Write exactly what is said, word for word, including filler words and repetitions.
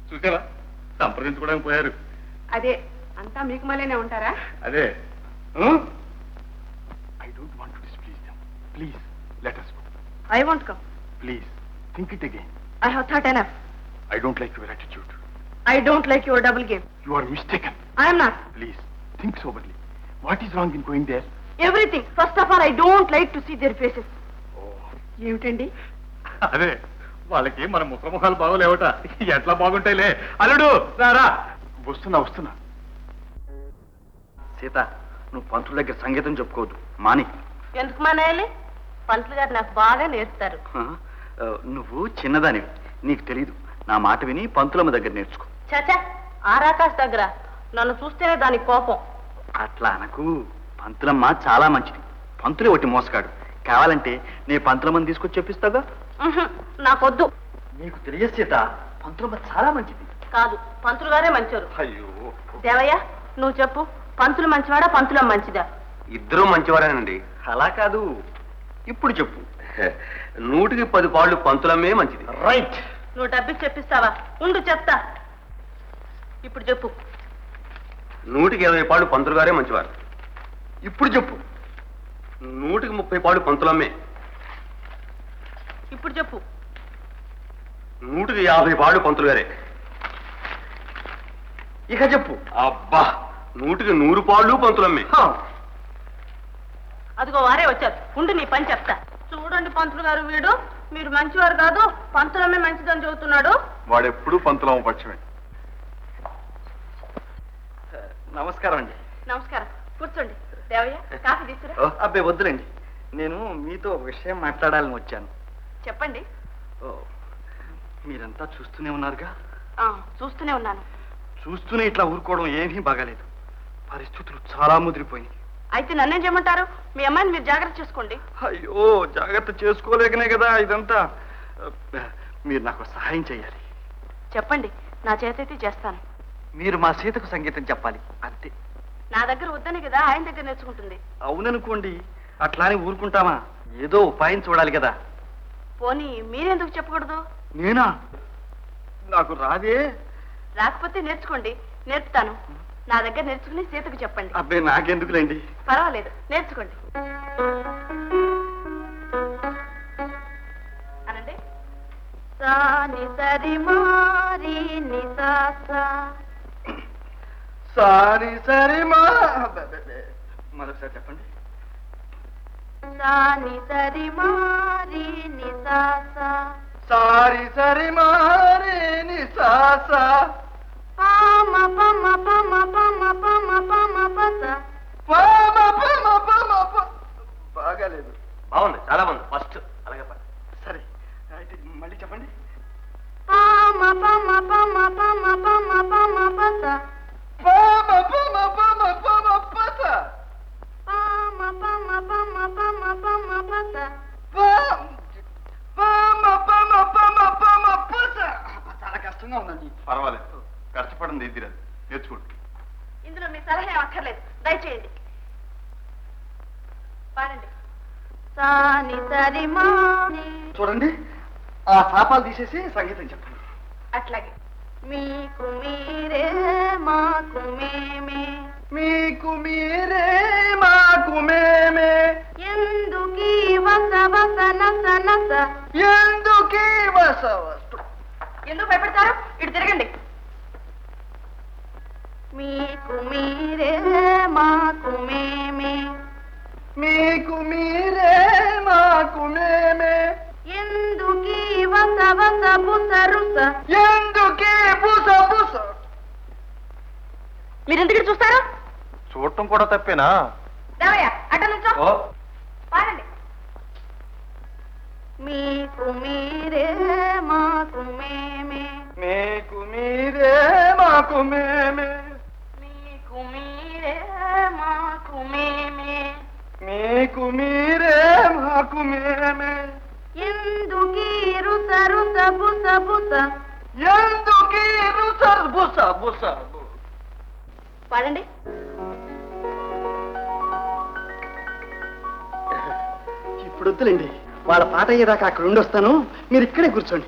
చూసారా సంప్రదించుకోవడానికి పోయారు. అదే అంతా మీకు మళ్ళీనే ఉంటారా? అదే. I don't want to displease them. Please let us go. I won't come. Please think it again. I have thought enough. I don't like your attitude. I don't like your double game. You are mistaken. I am not. Please think soberly. What is wrong in going there? Everything. First of all, I don't like to see their faces. Oh. ఏమిటండి? అదే వాళ్ళకి మన ముఖముఖాలు బాగోలేవట. ఎట్లా బాగుంటాయిలే. అల్లుడు రారా. వస్తున్నా వస్తున్నా. సీత, నువ్వు పంతుల దగ్గర సంగీతం చెప్పుకోవద్దు, మాని. ఎందుకు మానేయాలి? పంతులు గారు నాకు బాగా నేర్పుతారు. నువ్వు చిన్నదానివి, నీకు తెలీదు. నా మాట విని పంతులమ్మ దగ్గర నేర్చుకో. చాచా, ఆరాకాశ్ దగ్గర నన్ను చూస్తేనే దానికి కోపం. అట్లా అనకు. పంతులమ్మ చాలా మంచిది, పంతులే ఒకటి మోసగాడు. కావాలంటే నీ పంతులమ్మని తీసుకొచ్చి చెప్పిస్తాగా. నాకొద్దు. నీకు తెలియదు సీత, పంతులమ్మ చాలా మంచిది. కాదు, పంతులు గారే మంచోరు. అయ్యో దేవయ్య, నువ్వు చెప్పు, పంతులు మంచివాడా పంతులమ్మ మంచిదా? ఇద్దరూ మంచివారేనండి. అలా కాదు, ఇప్పుడు చెప్పు. నూటికి పది పాళ్ళు పంతులమ్మే మంచిది. రైట్. నువ్వు డబ్బికి చెప్పిస్తావా? ఉండు చెప్తా. ఇప్పుడు చెప్పు. నూటికి ఇరవై పాళ్ళు పంతులు గారే మంచివారు. ఇప్పుడు చెప్పు. నూటికి ముప్పై పాళ్ళు పంతులమ్మే. ఇప్పుడు చెప్పు. నూటికి యాభై పాళ్ళు పంతులు గారే. ఇక చెప్పు. అబ్బా, నూటికి నూరు పాళ్ళు పంతులమ్మే. అదిగో వారే వచ్చారు. ఉండు నీ పని చెప్తా. చూడండి పంతులు గారు, వీడు మీరు మంచివారు కాదు, పంతులమ్మే మంచిదని చెబుతున్నాడు. వాడెప్పుడు పంతులమ్మ పక్షమే. నమస్కారం అండి. నమస్కారం. కూర్చోండి. దేవయ్య, కాఫీ తీసుకురా. అబ్బాయి వద్దులేండి, నేను మీతో ఒక విషయం మాట్లాడాలని వచ్చాను. చెప్పండి. మీరంతా చూస్తూనే ఉన్నారుగా. చూస్తూనే ఉన్నాను. చూస్తూనే ఇట్లా ఊరుకోవడం ఏమీ బాగాలేదు. పరిస్థితులు చాలా ముదిరిపోయినాయి. అయితే నన్నేం చేయమంటారు? మీ అమ్మాయిని మీరు జాగ్రత్త చేసుకోండి. అయ్యో, జాగ్రత్త చేసుకోలేకనే కదా ఇదంతా. మీరు నాకు సహాయం చేయాలి. చెప్పండి, నా చేతైతే చేస్తాను. మీరు మా సీతకు సంగీతం చెప్పాలి, అంతే. నా దగ్గర వద్దని కదా ఆయన దగ్గర నేర్చుకుంటుంది. అవుననుకోండి, అట్లానే ఊరుకుంటామా? ఏదో ఉపాయం చూడాలి కదా. పోనీ మీరెందుకు చెప్పకూడదు? నేనా? నాకు రాదే. రాకపోతే నేర్చుకోండి, నేర్పుతాను. నా దగ్గర నేర్చుకుని సీతకు చెప్పండి. అబ్బాయి, నాకెందుకులేండి. పర్వాలేదు, నేర్చుకోండి. అనండి. సాని సరి మారి ని సా సా. సారి సరి మా. మరొకసారి చెప్పండి. సాని సరి మారి ని సా సా. సారి సరి మారి ని సా సా. పామ పమ పమ పమ పమ పమ పస. పామ పమ పమ ప. బాగాలేదు. బాగుంది, చాలా బాగుంది. ఫస్ట్ అలాగే సరే. అయితే మళ్ళీ చెప్పండి. పామ పమ పమ పమ పమ పమ పస. పామ పమ పమ పమ పస. పామ పమ పమ పమ పమ పస. పామ పమ పమ పమ పస. చాలా కష్టంగా ఉందండి. పర్వాలేదు, కష్టపడింది ఇదిరాదు, నేర్చుకోండి. ఇందులో మీ సలహా ఏం అక్కర్లేదు, దయచేయండి. పాడండి. సాని సరి మాని. చూడండి, ఆ శాపాలు తీసేసి సంగీతం చెప్పండి. అట్లాగే. మీకు మీరే మాకు మేమే. మీకు మీరే మాకు మేమే. ఎందుకీ వస వస నస నస. ఎందుకీ వస వస. ఎందుకు భయపడతారు? ఇటు తిరగండి. మీకు మీరే మాకు మేమే. మీకు మీరే మాకు మేమే. ఎందుకీ వస వస బుస రుస. ఎందుకీ బుస బుస. మీరెందుకు చూస్తారు? చూడటం కూడా తప్పేనా? దేవయ్య, అట్ట నుంచో. పాడండి. మీకు మీరే మాకు మేమే. మీకు మీరే మాకు మేమే. మీకు మీరే మాకు మేమే. మీకు మీరే మాకు మేమే. ఎందుకీ రుస రుస బుస బుస. ఎందుకీ రుస బుస బుస. పాడండి. ఇప్పుడు వద్దులేండి, వాళ్ళ పాట అయ్యేదాకా అక్కడ ఉండొస్తాను. మీరు ఇక్కడే కూర్చోండి.